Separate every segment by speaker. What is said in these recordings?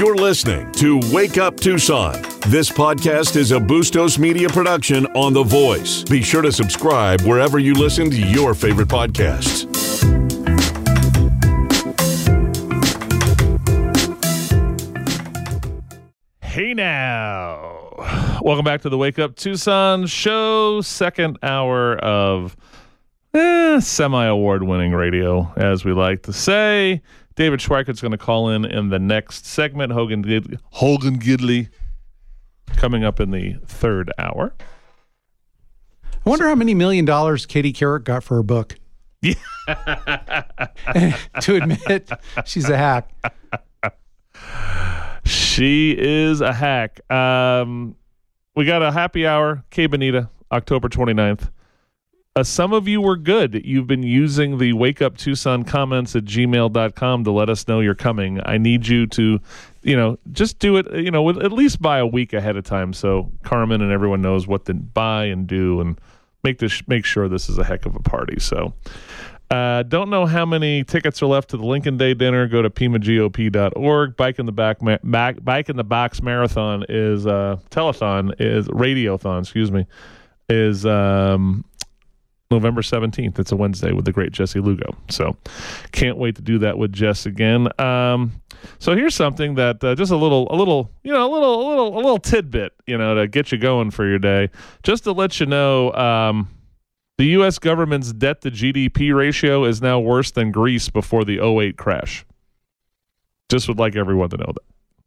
Speaker 1: You're listening to Wake Up Tucson. This podcast is a Bustos Media production on The Voice. Be sure to subscribe wherever you listen to your favorite podcasts.
Speaker 2: Hey now. Welcome back to the Wake Up Tucson show, second hour of semi-award winning radio, as we like to say. David Schweikert's going to call in the next segment. Hogan Gidley coming up in the third hour.
Speaker 3: I wonder how many $1 million Katie Couric got for her book.
Speaker 2: Yeah.
Speaker 3: To admit she's a hack.
Speaker 2: She is a hack. We got a happy hour, K Bonita, October 29th. Some of you were good. You've been using the Wake Up Tucson comments at gmail.com to let us know you're coming. I need you to, just do it, with at least by a week ahead of time so Carmen and everyone knows what to buy and do and make sure this is a heck of a party. So don't know how many tickets are left to the Lincoln Day dinner. Go to PimaGOP.org. Bike in the Box Marathon is Radiothon, is November 17th. It's a Wednesday with the great Jesse Lugo. So can't wait to do that with Jess again. So here's something that just a little tidbit, to get you going for your day. Just to let you know, the U.S. government's debt to GDP ratio is now worse than Greece before the 2008 crash. Just would like everyone to know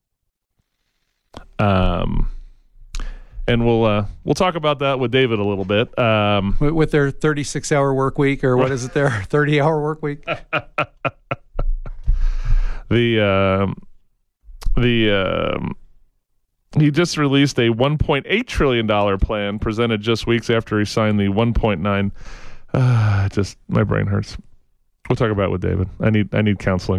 Speaker 2: that. And we'll talk about that with David a little bit.
Speaker 3: With their 36-hour work week, or what is it there, 30-hour work week?
Speaker 2: He just released a $1.8 trillion plan presented just weeks after he signed the 1.9. Just my brain hurts. We'll talk about it with David. I need counseling.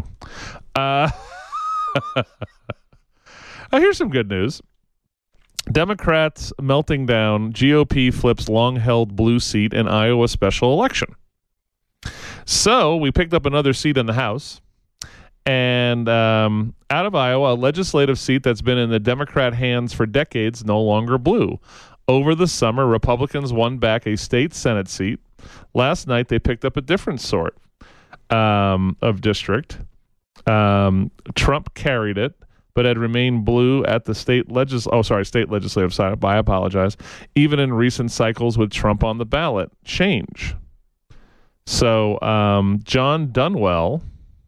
Speaker 2: Here's some good news. Democrats melting down. GOP flips long-held blue seat in Iowa special election. So we picked up another seat in the House. And out of Iowa, a legislative seat that's been in the Democrat hands for decades, no longer blue. Over the summer, Republicans won back a state Senate seat. Last night, they picked up a different sort of district. Trump carried it, but had remained blue at the state legislative side. I apologize. Even in recent cycles with Trump on the ballot, change. So John Dunwell,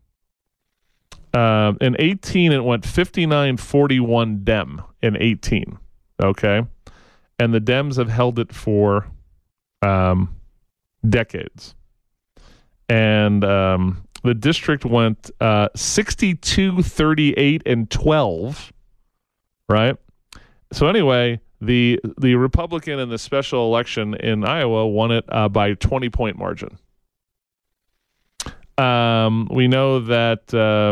Speaker 2: in 18, it went 59-41 Dem in 18. Okay, and the Dems have held it for decades, and the district went 62, 38, and 12, right? So anyway, the Republican in the special election in Iowa won it by 20-point margin. We know that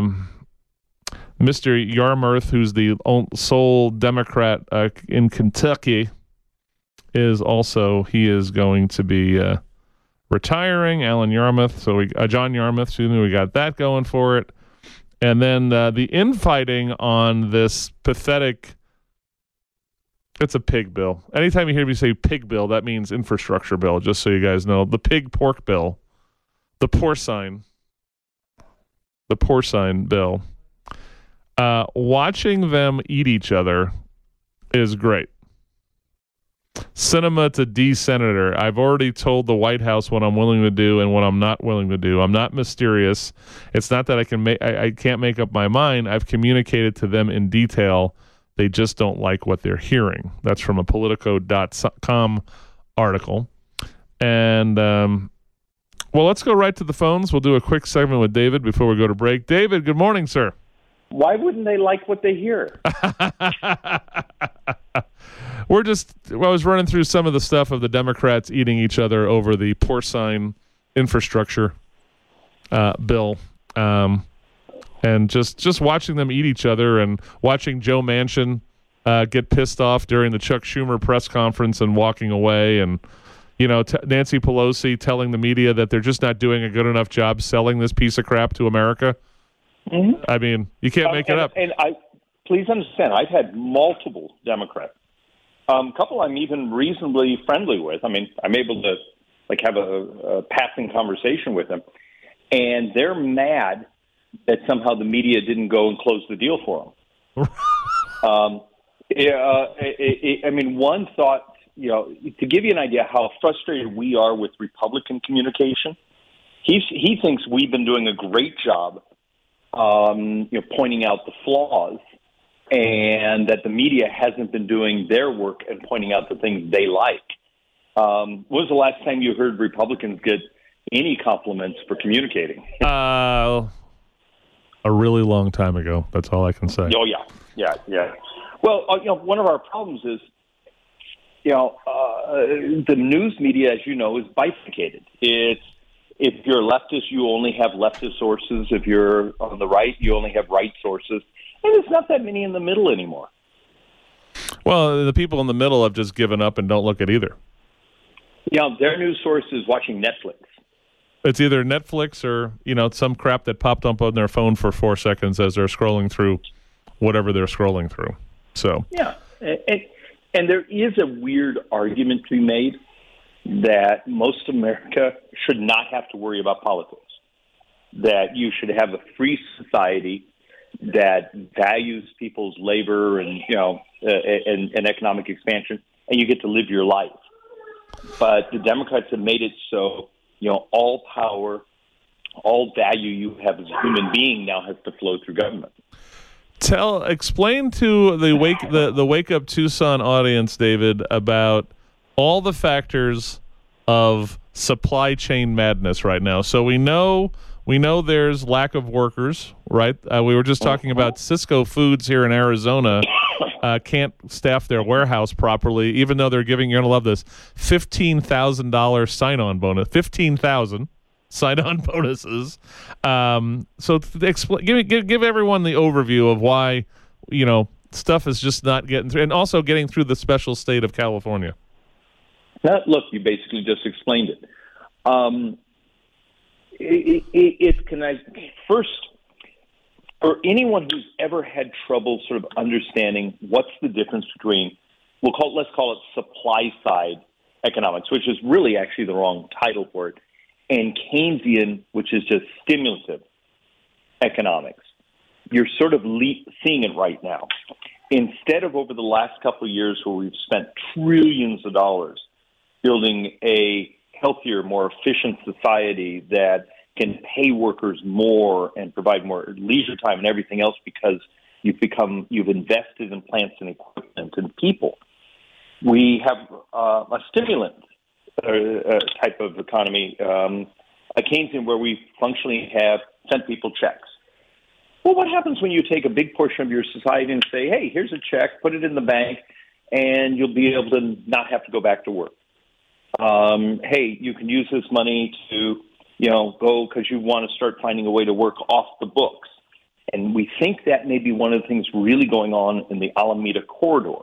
Speaker 2: Mr. Yarmouth, who's the sole Democrat in Kentucky, is going to be retiring. Alan Yarmouth, John Yarmouth, we got that going for it. And then the infighting on this pathetic, it's a pig bill. Anytime you hear me say pig bill, that means infrastructure bill, just so you guys know. The pig pork bill, the porcine bill. Watching them eat each other is great. Cinema to D-Senator. I've already told the White House what I'm willing to do and what I'm not willing to do. I'm not mysterious. It's not that I can't make up my mind. I've communicated to them in detail. They just don't like what they're hearing. That's from a Politico.com article. And let's go right to the phones. We'll do a quick segment with David before we go to break. David, good morning, sir.
Speaker 4: Why wouldn't they like what they hear?
Speaker 2: I was running through some of the stuff of the Democrats eating each other over the porcine infrastructure bill. And just watching them eat each other and watching Joe Manchin get pissed off during the Chuck Schumer press conference and walking away, and Nancy Pelosi telling the media that they're just not doing a good enough job selling this piece of crap to America. Mm-hmm. I mean, you can't make it up.
Speaker 4: And please understand, I've had multiple Democrats. A couple I'm even reasonably friendly with. I mean, I'm able to have a passing conversation with them, and they're mad that somehow the media didn't go and close the deal for them. I mean, one thought, to give you an idea how frustrated we are with Republican communication, he thinks we've been doing a great job, pointing out the flaws, and that the media hasn't been doing their work and pointing out the things they like. When was the last time you heard Republicans get any compliments for communicating?
Speaker 2: A really long time ago. That's all I can say.
Speaker 4: Oh, yeah. Well, one of our problems is, the news media, as you know, is bifurcated. It's, if you're a leftist, you only have leftist sources. If you're on the right, you only have right sources. And there's not that many in the middle anymore.
Speaker 2: Well, the people in the middle have just given up and don't look at either.
Speaker 4: Their news source is watching Netflix.
Speaker 2: It's either Netflix or, some crap that popped up on their phone for 4 seconds as they're scrolling through whatever they're scrolling through. So
Speaker 4: yeah, and there is a weird argument to be made that most America should not have to worry about politics, that you should have a free society that values people's labor and and economic expansion, and you get to live your life. But the Democrats have made it so all power, all value you have as a human being now has to flow through government.
Speaker 2: Explain to the Wake Up Tucson audience, David, about all the factors of supply chain madness right now. So we know there's lack of workers, right? We were just talking about Cisco Foods here in Arizona can't staff their warehouse properly, even though they're giving, you're going to love this, $15,000 sign-on bonus. $15,000 sign-on bonuses. So give everyone the overview of why, stuff is just not getting through, and also getting through the special state of California.
Speaker 4: Look, you basically just explained it. First, for anyone who's ever had trouble sort of understanding what's the difference between, let's call it supply side economics, which is really actually the wrong title for it, and Keynesian, which is just stimulative economics. You're sort of seeing it right now. Instead of over the last couple of years where we've spent trillions of dollars building a healthier, more efficient society that can pay workers more and provide more leisure time and everything else because you've invested in plants and equipment and people. We have a stimulant type of economy, a Keynesian, where we functionally have sent people checks. Well, what happens when you take a big portion of your society and say, hey, here's a check, put it in the bank, and you'll be able to not have to go back to work? Hey, you can use this money to go because you want to start finding a way to work off the books. And we think that may be one of the things really going on in the Alameda corridor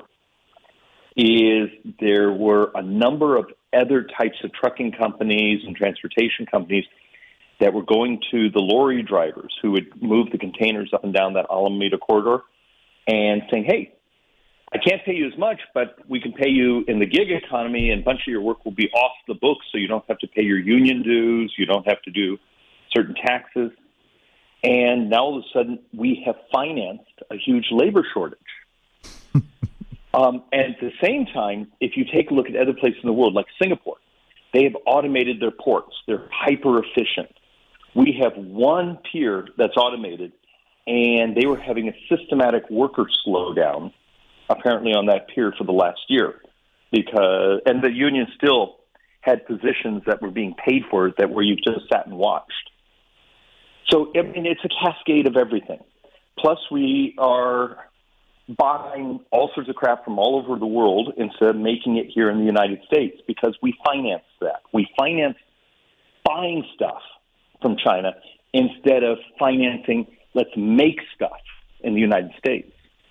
Speaker 4: is there were a number of other types of trucking companies and transportation companies that were going to the lorry drivers who would move the containers up and down that Alameda corridor and saying, hey, I can't pay you as much, but we can pay you in the gig economy, and a bunch of your work will be off the books, so you don't have to pay your union dues, you don't have to do certain taxes. And now all of a sudden, we have financed a huge labor shortage. And at the same time, if you take a look at other places in the world, like Singapore, they have automated their ports. They're hyper efficient. We have one pier that's automated, and they were having a systematic worker slowdown apparently on that pier for the last year, and the union still had positions that were being paid for that where you just sat and watched. So, I mean, it's a cascade of everything. Plus, we are buying all sorts of crap from all over the world instead of making it here in the United States because we finance that. We finance buying stuff from China instead of financing, let's make stuff in the United States.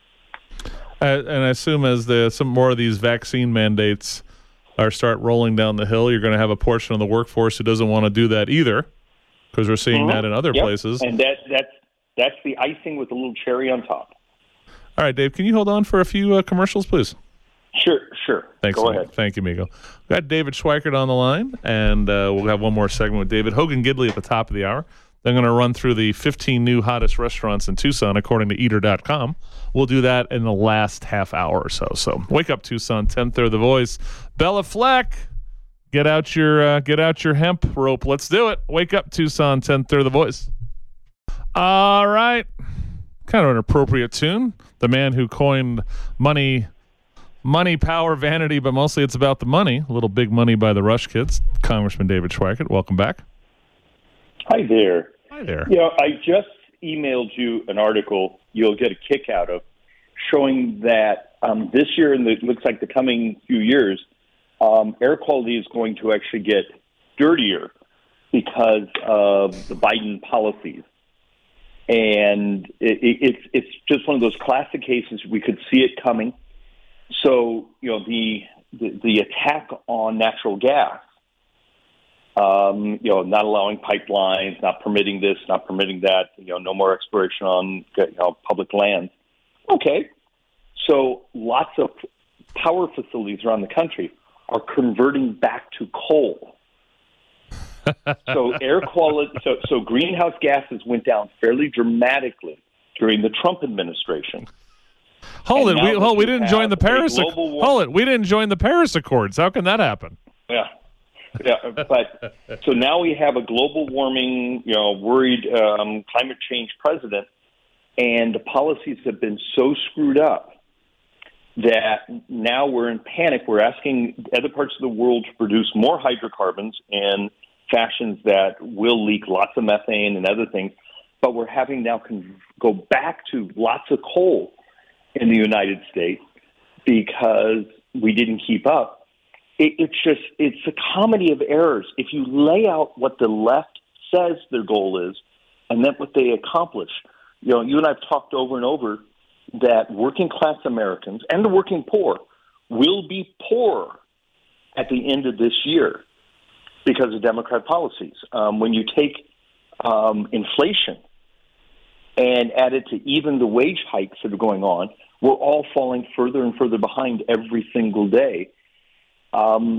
Speaker 2: And I assume as some more of these vaccine mandates start rolling down the hill, you're going to have a portion of the workforce who doesn't want to do that either, because we're seeing that in other places.
Speaker 4: And that's the icing with a little cherry on top.
Speaker 2: All right, Dave, can you hold on for a few commercials, please?
Speaker 4: Sure.
Speaker 2: Thanks.
Speaker 4: Go ahead.
Speaker 2: Thank you, Migo. We've got David Schweikert on the line, and we'll have one more segment with David. Hogan Gidley at the top of the hour. They're going to run through the 15 new hottest restaurants in Tucson, according to Eater.com. We'll do that in the last half hour or so. So wake up, Tucson, 10th The Voice. Bella Fleck, get out your hemp rope. Let's do it. Wake up, Tucson, 10th The Voice. All right. Kind of an appropriate tune. The man who coined money, power, vanity, but mostly it's about the money. A little Big Money by the Rush Kids. Congressman David Schweikert, welcome back.
Speaker 4: Hi there.
Speaker 2: Hi there.
Speaker 4: I just emailed you an article you'll get a kick out of showing that this year and it looks like the coming few years, air quality is going to actually get dirtier because of the Biden policies. And it's just one of those classic cases. We could see it coming. So, the attack on natural gas, not allowing pipelines, not permitting this, not permitting that, no more exploration on public lands. Okay. So lots of power facilities around the country are converting back to coal. So air quality, so greenhouse gases went down fairly dramatically during the Trump administration.
Speaker 2: We didn't join the Paris. We didn't join the Paris Accords. How can that happen?
Speaker 4: Yeah, but so now we have a global warming, worried climate change president, and the policies have been so screwed up that now we're in panic. We're asking other parts of the world to produce more hydrocarbons in fashions that will leak lots of methane and other things, but we're having now go back to lots of coal in the United States because we didn't keep up. It's a comedy of errors. If you lay out what the left says their goal is and then what they accomplish, you and I have talked over and over that working class Americans and the working poor will be poor at the end of this year because of Democrat policies. When you take inflation and add it to even the wage hikes that are going on, we're all falling further and further behind every single day. I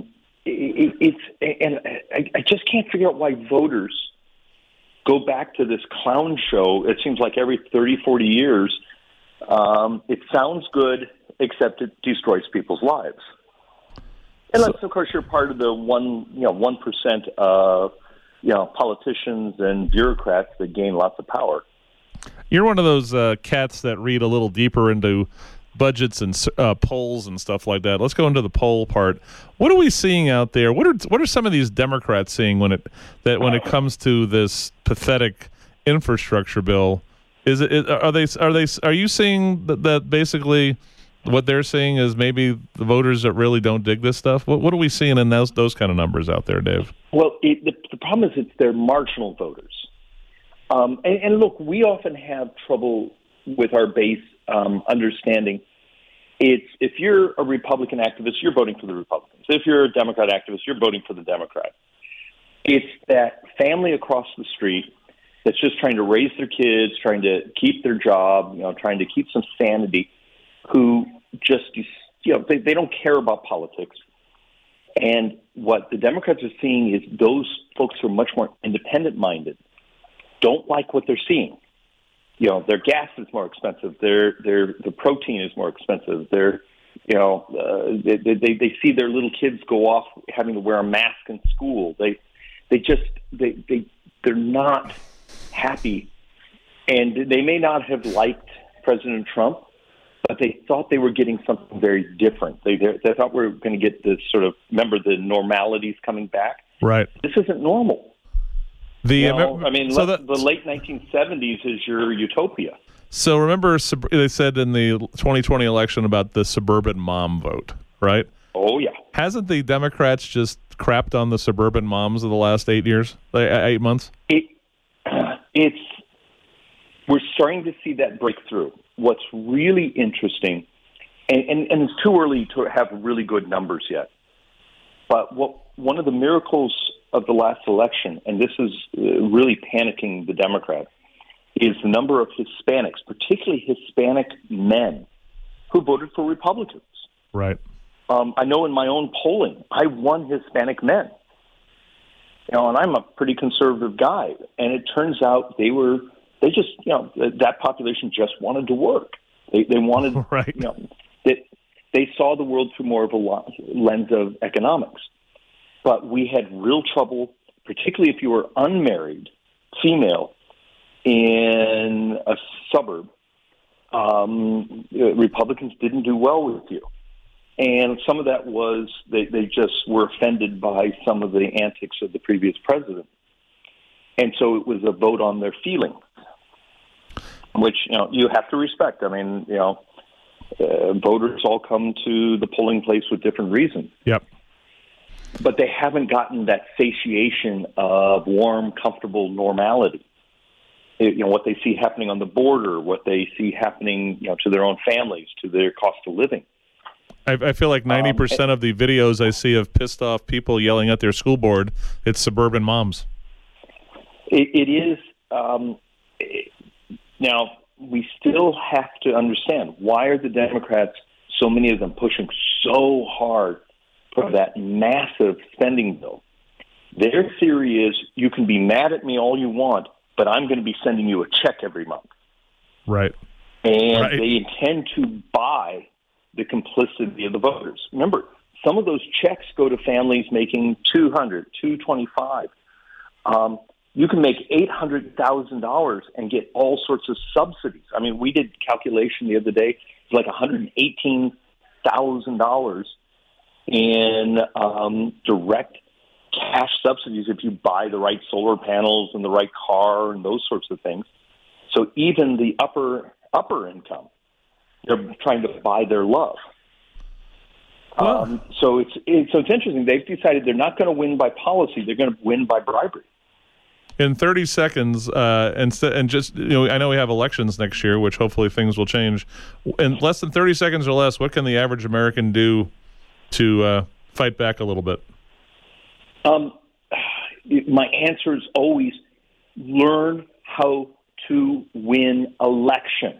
Speaker 4: just can't figure out why voters go back to this clown show. It seems like every 30, 40 years. It sounds good, except it destroys people's lives. Unless, of course, you're part of the 1% of politicians and bureaucrats that gain lots of power.
Speaker 2: You're one of those cats that read a little deeper into budgets and polls and stuff like that. Let's go into the poll part. What are we seeing out there? What are some of these Democrats seeing when it comes to this pathetic infrastructure bill? Are you seeing that basically what they're seeing is maybe the voters that really don't dig this stuff? What are we seeing in those kind of numbers out there, Dave?
Speaker 4: Well, the problem is they're marginal voters. And look, we often have trouble with our base understanding. If you're a Republican activist, you're voting for the Republicans. If you're a Democrat activist, you're voting for the Democrat. It's that family across the street that's just trying to raise their kids, trying to keep their job, trying to keep some sanity, who just, they don't care about politics. And what the Democrats are seeing is those folks who are much more independent-minded don't like what they're seeing. Their gas is more expensive. Their protein is more expensive. They see their little kids go off having to wear a mask in school. They're not happy, and they may not have liked President Trump, but they thought they were getting something very different. They thought we were going to get this sort of, remember, the normalities coming back.
Speaker 2: Right.
Speaker 4: This isn't normal.
Speaker 2: The
Speaker 4: late 1970s is your utopia.
Speaker 2: So remember, they said in the 2020 election about the suburban mom vote, right?
Speaker 4: Oh, yeah.
Speaker 2: Hasn't the Democrats just crapped on the suburban moms of the last 8 months?
Speaker 4: We're starting to see that breakthrough. What's really interesting, and it's too early to have really good numbers yet, but one of the miracles of the last election, and this is really panicking the Democrats, is the number of Hispanics, particularly Hispanic men, who voted for Republicans.
Speaker 2: Right.
Speaker 4: I know in my own polling, I won Hispanic men. And I'm a pretty conservative guy. And it turns out that population just wanted to work. They wanted,
Speaker 2: right.
Speaker 4: They saw the world through more of a lens of economics. But we had real trouble, particularly if you were unmarried, female, in a suburb. Republicans didn't do well with you. And some of that was they just were offended by some of the antics of the previous president. And so it was a vote on their feelings, which, you have to respect. I mean, voters all come to the polling place with different reasons.
Speaker 2: Yep.
Speaker 4: But they haven't gotten that satiation of warm, comfortable normality. What they see happening on the border, what they see happening, to their own families, to their cost of living.
Speaker 2: I feel like 90% of the videos I see of pissed off people yelling at their school board, it's suburban moms.
Speaker 4: It is. Now, we still have to understand, why are the Democrats, so many of them, pushing so hard for that massive spending bill? Their theory is, you can be mad at me all you want, but I'm going to be sending you a check every month.
Speaker 2: Right.
Speaker 4: And they intend to buy the complicity of the voters. Remember, some of those checks go to families making $200,000, $225,000. You can make $800,000 and get all sorts of subsidies. I mean, we did calculation the other day. It's like $118,000 in direct cash subsidies if you buy the right solar panels and the right car and those sorts of things. So even the upper income, they're trying to buy their love. So it's interesting. They've decided they're not going to win by policy; they're going to win by bribery.
Speaker 2: In 30 seconds, I know we have elections next year, which hopefully things will change. In less than 30 seconds or less, what can the average American do to fight back a little bit?
Speaker 4: My answer is always learn how to win election.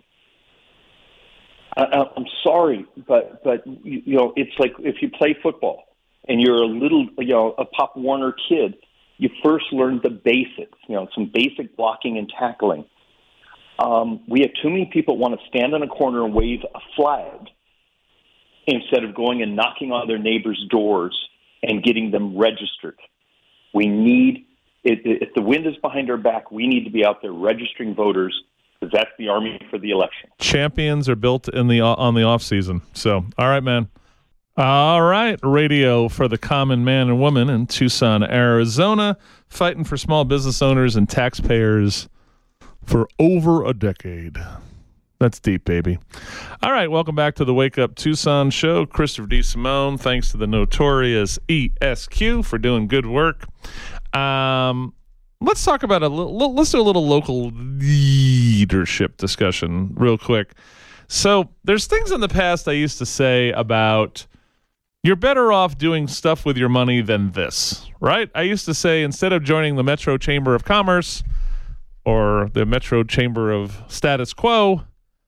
Speaker 4: I'm sorry, but it's like if you play football and you're a Pop Warner kid, you first learn the basics, some basic blocking and tackling. We have too many people want to stand in a corner and wave a flag instead of going and knocking on their neighbors' doors and getting them registered. We need, if the wind is behind our back, we need to be out there registering voters, because that's the army for the election.
Speaker 2: Champions are built on the off season. So, all right, man. All right, radio for the common man and woman in Tucson, Arizona, fighting for small business owners and taxpayers for over a decade. That's deep, baby. All right, welcome back to the Wake Up Tucson show. Christopher DeSimone, thanks to the notorious ESQ for doing good work. Let's talk about let's do a little local leadership discussion real quick. So there's things in the past I used to say about you're better off doing stuff with your money than this, right? I used to say instead of joining the Metro Chamber of Commerce or the Metro Chamber of Status Quo,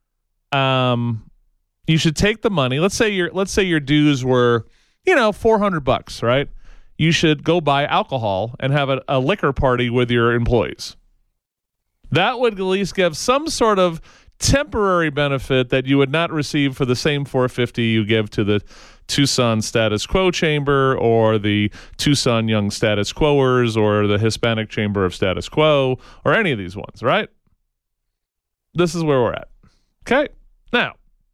Speaker 2: you should take the money. Let's say your dues were, $400, right? You should go buy alcohol and have a liquor party with your employees. That would at least give some sort of temporary benefit that you would not receive for the same $450 you give to the Tucson Status Quo Chamber or the Tucson Young Status Quoers or the Hispanic Chamber of Status Quo or any of these ones, right? This is where we're at. Okay. Now,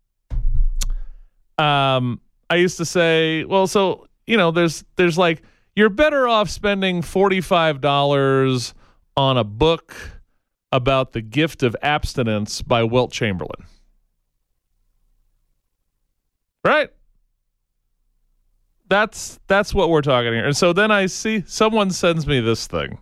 Speaker 2: I used to say, well, so, there's like, you're better off spending $45 on a book about the gift of abstinence by Wilt Chamberlain. Right? That's what we're talking here. And so then I see someone sends me this thing.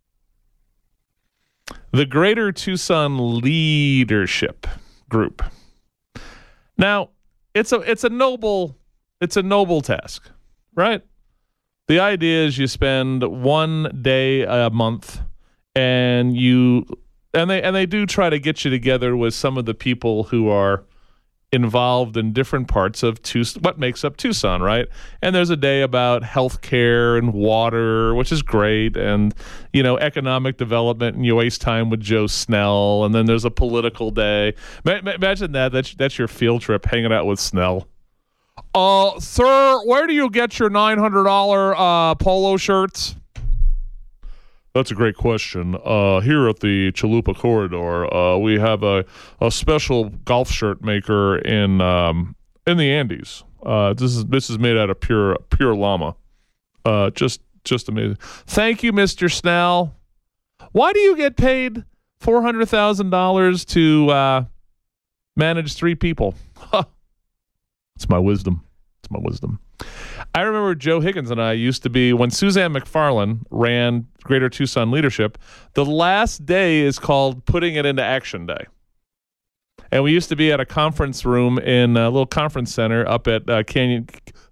Speaker 2: The Greater Tucson Leadership Group. Now, it's a noble task, right? The idea is you spend one day a month and you And they do try to get you together with some of the people who are involved in different parts of what makes up Tucson, right? And there's a day about healthcare and water, which is great, and economic development, and you waste time with Joe Snell. And then there's a political day. Imagine that's your field trip, hanging out with Snell. Sir, where do you get your $900 polo shirts? That's a great question. Here at the Chalupa Corridor, we have a special golf shirt maker in the Andes. This is made out of pure llama. Just amazing. Thank you, Mr. Snell. Why do you get paid $400,000 to manage 3 people? It's my wisdom. I remember Joe Higgins and I used to be, when Suzanne McFarland ran Greater Tucson Leadership, the last day is called Putting It Into Action Day. And we used to be at a conference room in a little conference center up at Canyon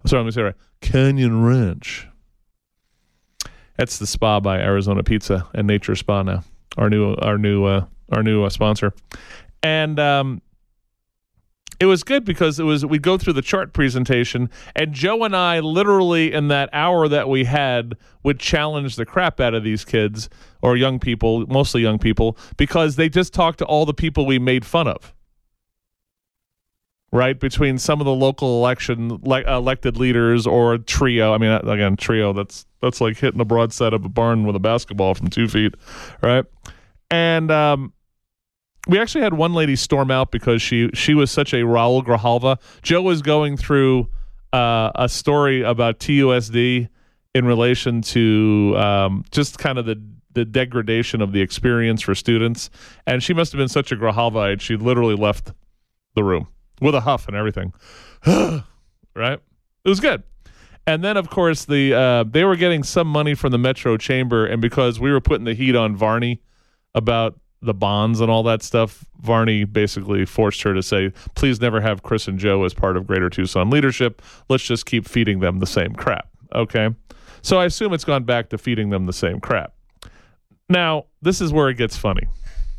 Speaker 2: Ranch. That's the spa by Arizona Pizza and Nature Spa now, our new sponsor. And it was good because we'd go through the chart presentation, and Joe and I literally in that hour that we had would challenge the crap out of these kids or young people, mostly young people, because they just talked to all the people we made fun of. Right? Between some of the local elected leaders or trio. I mean, again, trio, that's like hitting a broadside of a barn with a basketball from 2 feet. Right? And, we actually had one lady storm out because she was such a Raul Grijalva. Joe was going through a story about TUSD in relation to just kind of the degradation of the experience for students. And she must have been such a Grijalvaite, she literally left the room with a huff and everything. Right? It was good. And then, of course, they were getting some money from the Metro Chamber, and because we were putting the heat on Varney about the bonds and all that stuff, Varney basically forced her to say, please never have Chris and Joe as part of Greater Tucson Leadership. Let's just keep feeding them the same crap. Okay? So I assume it's gone back to feeding them the same crap. Now, this is where it gets funny.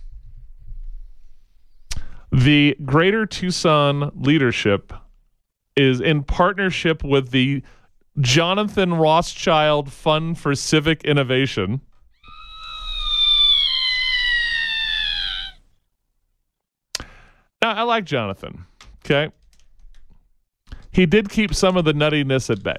Speaker 2: The Greater Tucson Leadership is in partnership with the Jonathan Rothschild Fund for Civic Innovation. Now, I like Jonathan, okay? He did keep some of the nuttiness at bay.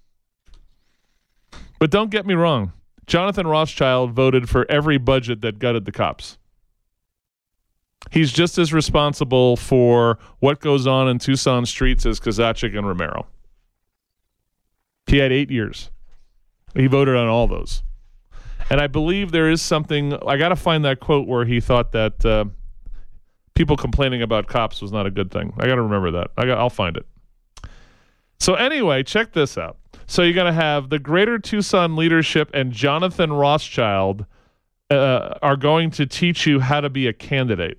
Speaker 2: But don't get me wrong. Jonathan Rothschild voted for every budget that gutted the cops. He's just as responsible for what goes on in Tucson streets as Kozaczek and Romero. He had 8 years. He voted on all those. And I believe there is something, I got to find that quote where he thought that people complaining about cops was not a good thing. I got to remember that. I'll find it. So anyway, check this out. So you're going to have the Greater Tucson Leadership and Jonathan Rothschild are going to teach you how to be a candidate.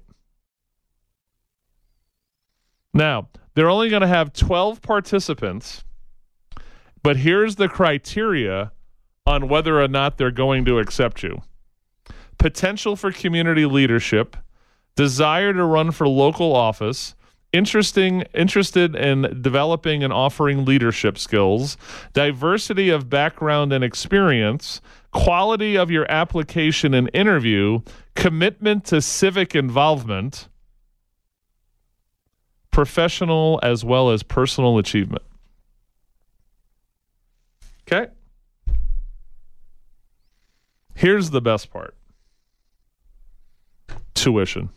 Speaker 2: Now, they're only going to have 12 participants, but here's the criteria on whether or not they're going to accept you. Potential for community leadership, desire to run for local office, interested in developing and offering leadership skills, diversity of background and experience, quality of your application and interview, commitment to civic involvement, professional as well as personal achievement. Okay? Here's the best part. Tuition.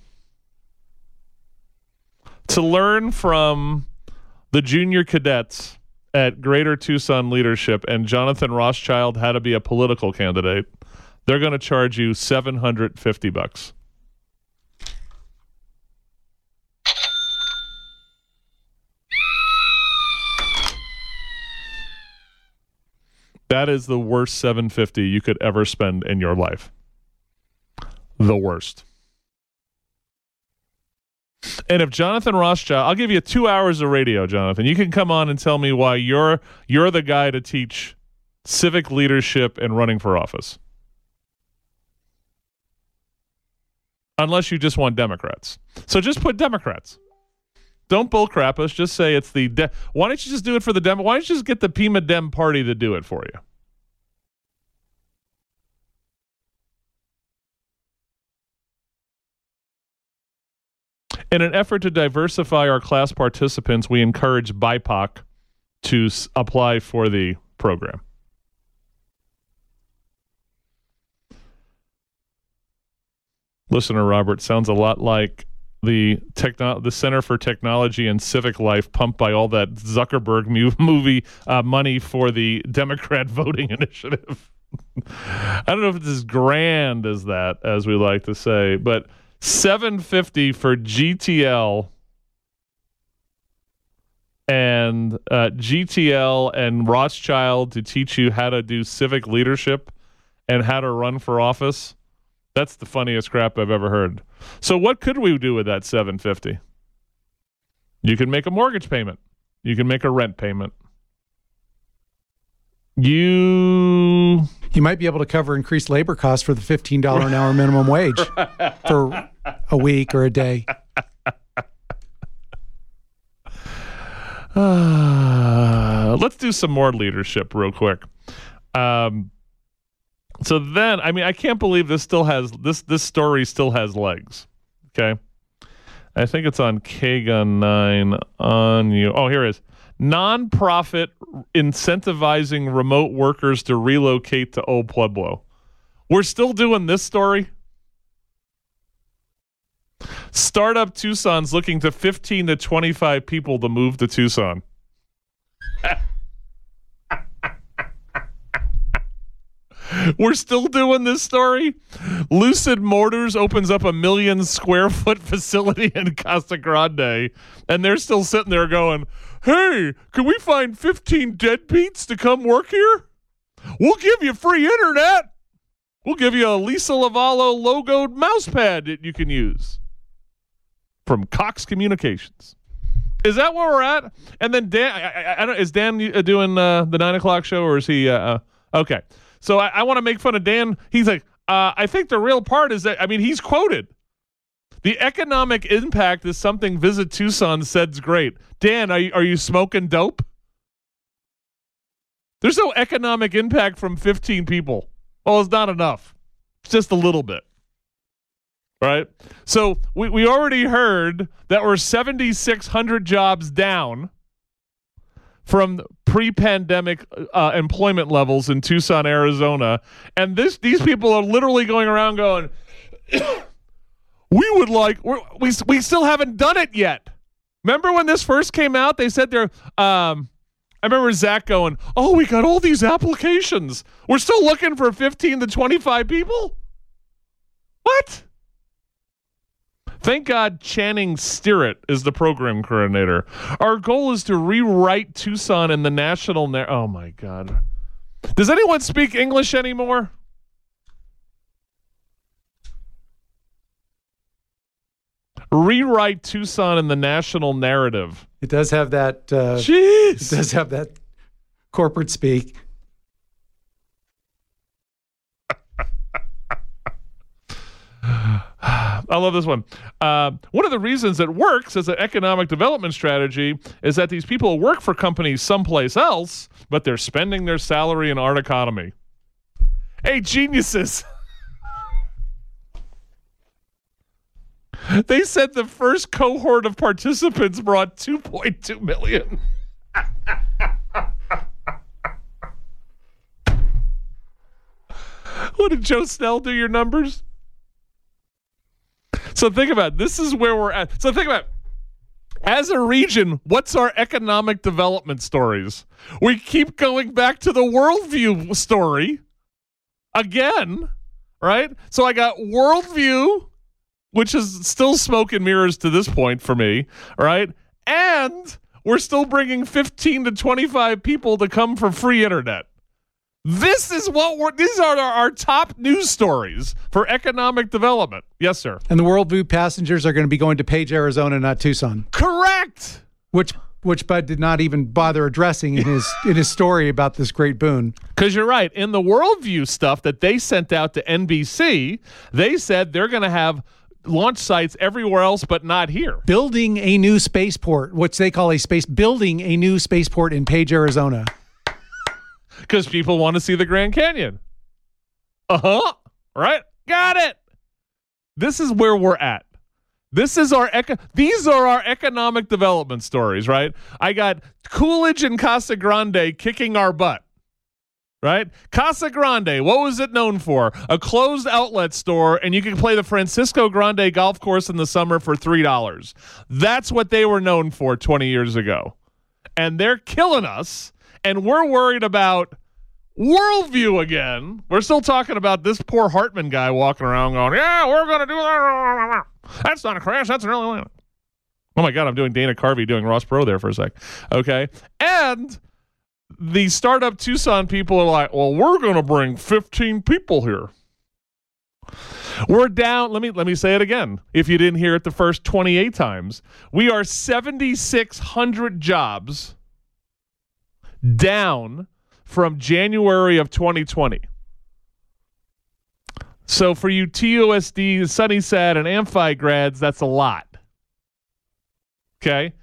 Speaker 2: To learn from the junior cadets at Greater Tucson Leadership and Jonathan Rothschild how to be a political candidate, they're going to charge you $750. That is the worst $750 you could ever spend in your life. The worst. And if Jonathan Rothschild, I'll give you 2 hours of radio, Jonathan. You can come on and tell me why you're the guy to teach civic leadership and running for office. unless you just want Democrats. So just put Democrats. Don't bullcrap us. Just say it's the why don't you just do it for the Dem? Why don't you just get the Pima Dem party to do it for you? In an effort to diversify our class participants, we encourage BIPOC to apply for the program. Listener Robert, sounds a lot like the Center for Technology and Civic Life pumped by all that Zuckerberg movie money for the Democrat voting initiative. I don't know if it's as grand as that, as we like to say, but $750 for GTL and Rothschild to teach you how to do civic leadership and how to run for office. That's the funniest crap I've ever heard. So what could we do with that $750? You can make a mortgage payment. You can make a rent payment. You
Speaker 3: might be able to cover increased labor costs for the $15 an hour minimum wage for a week or a day.
Speaker 2: Let's do some more leadership real quick. So then, I mean, I can't believe this still has this story still has legs. Okay, I think it's on KGUN 9 on you. Oh, here it is. Nonprofit incentivizing remote workers to relocate to Old Pueblo. We're still doing this story. Startup Tucson's looking to 15 to 25 people to move to Tucson. We're still doing this story. Lucid Mortars opens up a 1 million square foot facility in Casa Grande, and they're still sitting there going, hey, can we find 15 deadbeats to come work here? We'll give you free internet. We'll give you a Lisa Lavallo logoed mouse pad that you can use from Cox Communications. Is that where we're at? And then Dan, I don't. Is Dan doing the 9 o'clock show, or is he? Okay. So I want to make fun of Dan. He's like, I think the real part is that, I mean, he's quoted. The economic impact is something Visit Tucson said's great. Dan, are you smoking dope? There's no economic impact from 15 people. Well, it's not enough. It's just a little bit. Right? So we already heard that we're 7,600 jobs down from pre-pandemic employment levels in Tucson, Arizona. And these people are literally going around going, we still haven't done it yet. Remember when this first came out? They said I remember Zach going, oh, we got all these applications. We're still looking for 15 to 25 people? What? Thank God Channing Sterrett is the program coordinator. Our goal is to rewrite Tucson in the national... oh, my God. Does anyone speak English anymore? Rewrite Tucson in the national narrative.
Speaker 3: It does have that...
Speaker 2: Jeez.
Speaker 3: It does have that corporate speak.
Speaker 2: I love this one. One of the reasons it works as an economic development strategy is that these people work for companies someplace else, but they're spending their salary in our economy. Hey, geniuses. They said the first cohort of participants brought $2.2 million. What did Joe Snell do your numbers? So think about it. This is where we're at. So think about it. As a region, what's our economic development stories? We keep going back to the worldview story again, right? So I got worldview, which is still smoke and mirrors to this point for me, right? And we're still bringing 15 to 25 people to come for free internet. This is these are our top news stories for economic development. Yes, sir.
Speaker 3: And the worldview passengers are going to be going to Page, Arizona, not Tucson.
Speaker 2: Correct.
Speaker 3: Which Bud did not even bother addressing in his story about this great boon.
Speaker 2: Because you're right. In the worldview stuff that they sent out to NBC, they said they're going to have launch sites everywhere else, but not here.
Speaker 3: Building a new spaceport, which they call building a new spaceport in Page, Arizona.
Speaker 2: Because people want to see the Grand Canyon. Right? Got it. This is where we're at. These are our economic development stories, right? I got Coolidge and Casa Grande kicking our butt, right? Casa Grande, what was it known for? A closed outlet store, and you could play the Francisco Grande golf course in the summer for $3. That's what they were known for 20 years ago. And they're killing us, and we're worried about worldview again. We're still talking about this poor Hartman guy walking around going, yeah, we're going to do that. That's not a crash. That's really. Oh my God, I'm doing Dana Carvey doing Ross Perot there for a sec. Okay. And the startup Tucson people are like, well, we're going to bring 15 people here. We're down. Let me say it again. If you didn't hear it the first 28 times, we are 7,600 jobs down from January of 2020. So for you TUSD, Sunnyside, and Amphi grads, that's a lot. Okay?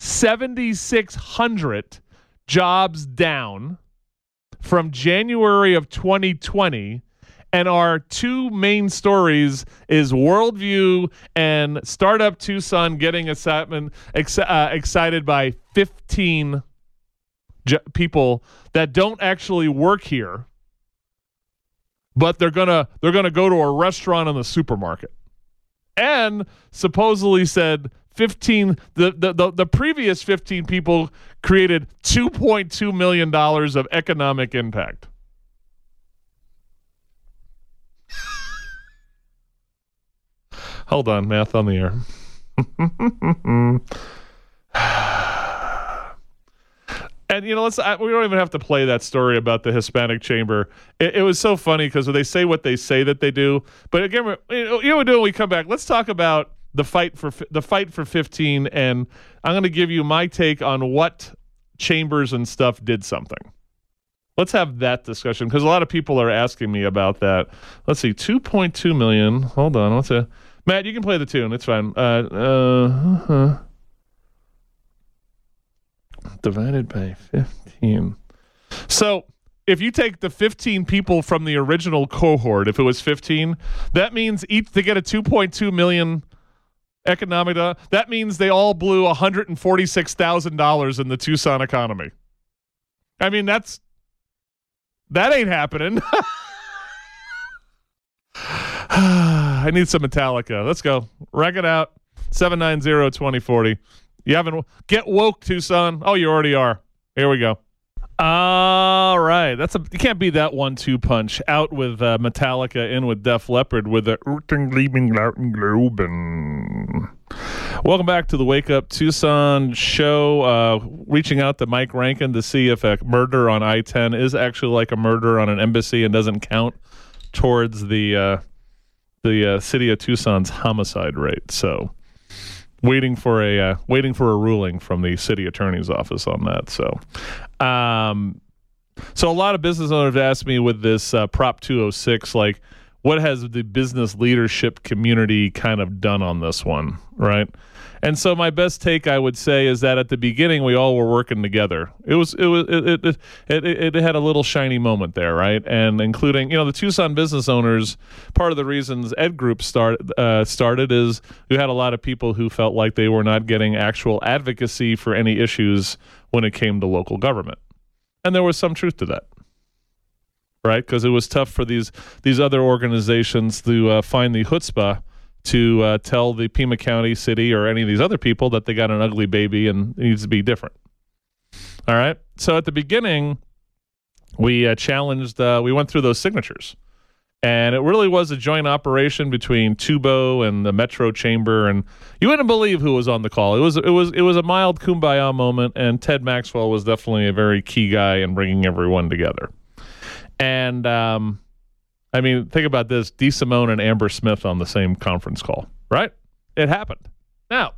Speaker 2: 7,600 jobs down from January of 2020. And our two main stories is Worldview and Startup Tucson getting excited by 15 people that don't actually work here, but they're gonna go to a restaurant in the supermarket, and supposedly said 15. The previous 15 people created $2.2 million of economic impact. Hold on, math on the air. And, we don't even have to play that story about the Hispanic Chamber. It was so funny because they say what they say that they do. But again, what we do when we come back, let's talk about the fight for 15. And I'm going to give you my take on what chambers and stuff did something. Let's have that discussion because a lot of people are asking me about that. Let's see, 2.2 million. Hold on. Matt, you can play the tune. It's fine. Divided by 15. So if you take the 15 people from the original cohort, if it was 15, that means each to get a 2.2 million economic, that means they all blew $146,000 in the Tucson economy. I mean, that ain't happening. I need some Metallica. Let's go. Rack it out. 790-2040. You haven't get woke, Tucson. Oh, you already are. Here we go. All right, you can't beat that 1-2 punch. Out with Metallica, in with Def Leppard with the Globen. Welcome back to the Wake Up Tucson show. Reaching out to Mike Rankin to see if a murder on I-10 is actually like a murder on an embassy and doesn't count towards the city of Tucson's homicide rate. So. Waiting for a ruling from the city attorney's office on that. So a lot of business owners asked me with this Prop 206, like, what has the business leadership community kind of done on this one, right? And so my best take, I would say, is that at the beginning we all were working together. It had a little shiny moment there, right? And including, the Tucson business owners. Part of the reasons Ed Group started is we had a lot of people who felt like they were not getting actual advocacy for any issues when it came to local government, and there was some truth to that, right? Because it was tough for these other organizations to find the chutzpah to tell the Pima County City or any of these other people that they got an ugly baby and it needs to be different. All right. So at the beginning, we challenged, we went through those signatures, and it really was a joint operation between Tubo and the Metro Chamber, and you wouldn't believe who was on the call. It was a mild kumbaya moment, and Ted Maxwell was definitely a very key guy in bringing everyone together. And I mean, think about this: Dee Simone and Amber Smith on the same conference call, right? It happened. Now,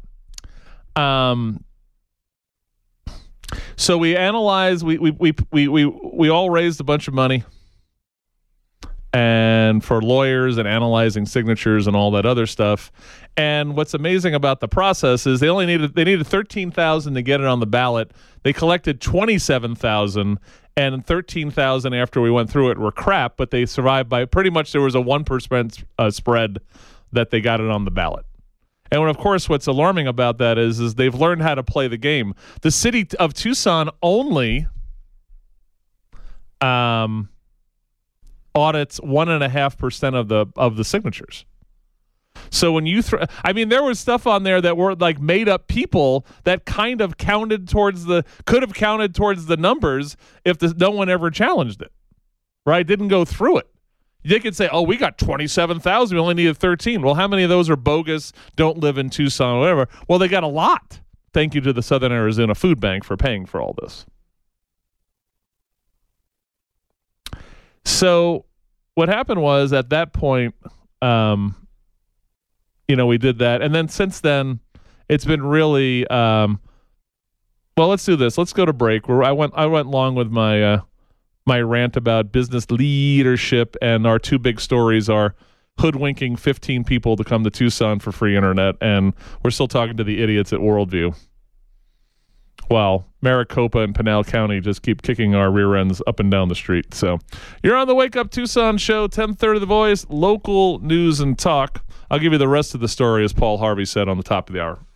Speaker 2: so we analyzed. We all raised a bunch of money, and for lawyers and analyzing signatures and all that other stuff. And what's amazing about the process is they needed 13,000 to get it on the ballot. They collected 27,000, and 13,000 after we went through it were crap, but they survived by pretty much there was a 1% spread that they got it on the ballot. And of course, what's alarming about that is they've learned how to play the game. The city of Tucson only audits 1.5% of the signatures. So when you there was stuff on there that were like made up people that kind of could have counted towards the numbers if no one ever challenged it, right? Didn't go through it. They could say, oh, we got 27,000. We only needed 13. Well, how many of those are bogus, don't live in Tucson, or whatever? Well, they got a lot. Thank you to the Southern Arizona Food Bank for paying for all this. So what happened was at that point, we did that. And then since then, it's been really, well, let's do this. Let's go to break. I went long with my rant about business leadership, and our two big stories are hoodwinking 15 people to come to Tucson for free internet, and we're still talking to the idiots at Worldview. Well, Maricopa and Pinal County just keep kicking our rear ends up and down the street. So you're on the Wake Up Tucson show, 10:30 The Voice, local news and talk. I'll give you the rest of the story, as Paul Harvey said on the top of the hour.